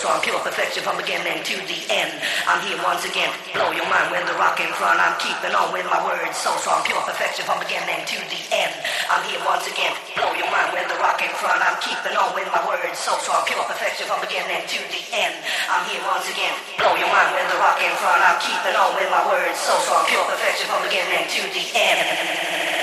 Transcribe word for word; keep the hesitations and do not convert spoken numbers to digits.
strong, pure perfection from beginning to the end. I'm here once again, blow your mind when the rock in front. I'm keeping on with my words, so strong, pure perfection from beginning to the end. I'm here once again, blow your mind when the rock in front. I'm keeping on with my words, so strong, pure perfection from beginning to the end. I'm here once again, blow your mind when the rock in front. I'm keeping on with my words, so strong, pure perfection from beginning to the end.